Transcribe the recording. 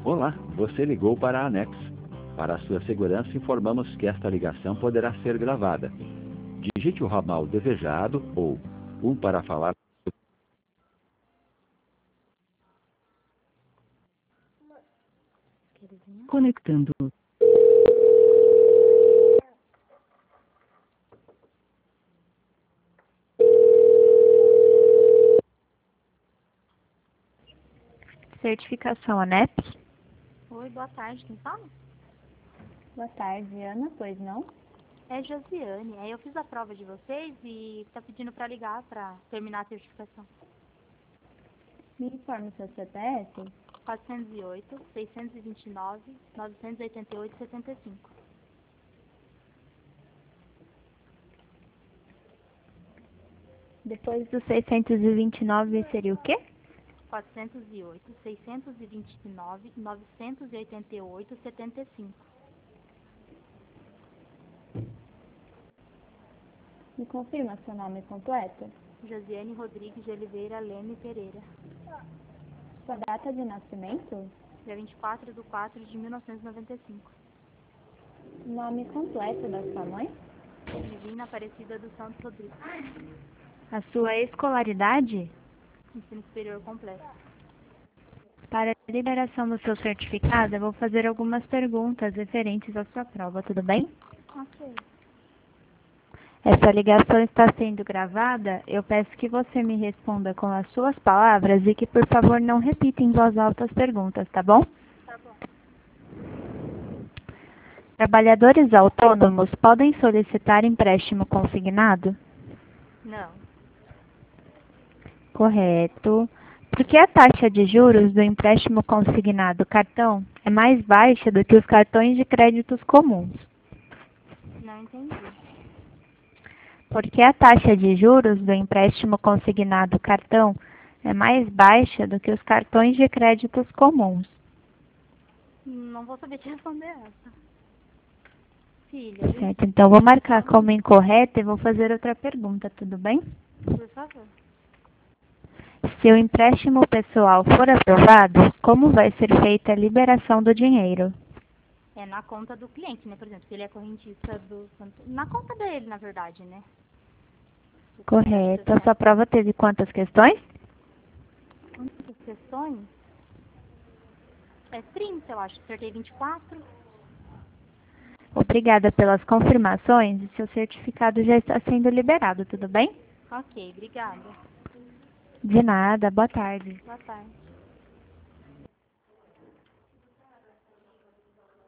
Olá, você ligou para a Anex. Para a sua segurança, informamos que esta ligação poderá ser gravada. Digite o ramal desejado ou 1 para falar. Conectando. Certificação ANEP. Oi, boa tarde, quem fala? Boa tarde, Ana, pois não? É Josiane. Eu fiz a prova de vocês e tá pedindo para ligar para terminar a certificação. Me informe o seu CPF. 408, 629, 988, 75. Depois do 629 seria o quê? 408, 629, 988, 75. Me confirma seu nome completo. Josiane Rodrigues de Oliveira Leme Pereira. Sua data de nascimento. Dia 24/4 de 1995. Nome completo da sua mãe. Divina Aparecida dos Santos Rodrigues. A sua escolaridade. Ensino superior completo. Para a liberação do seu certificado, eu vou fazer algumas perguntas referentes à sua prova, tudo bem? Ok. Essa ligação está sendo gravada. Eu peço que você me responda com as suas palavras e que, por favor, não repita em voz alta as perguntas, tá bom? Tá bom. Trabalhadores autônomos podem solicitar empréstimo consignado? Não. Correto. Por que a taxa de juros do empréstimo consignado cartão é mais baixa do que os cartões de créditos comuns? Não entendi. Por que a taxa de juros do empréstimo consignado cartão é mais baixa do que os cartões de créditos comuns? Não vou saber te responder essa. Filha, Certo, então vou marcar como incorreta e vou fazer outra pergunta, tudo bem? por favor. Se o empréstimo pessoal for aprovado, como vai ser feita a liberação do dinheiro? É na conta do cliente, né? Por exemplo, se ele é correntista do na conta dele, na verdade, né? Correto. A sua prova teve quantas questões? Quantas questões? 30, eu acho. Acertei 24. Obrigada pelas confirmações e seu certificado já está sendo liberado, tudo bem? Ok, obrigada. De nada, boa tarde. Boa tarde.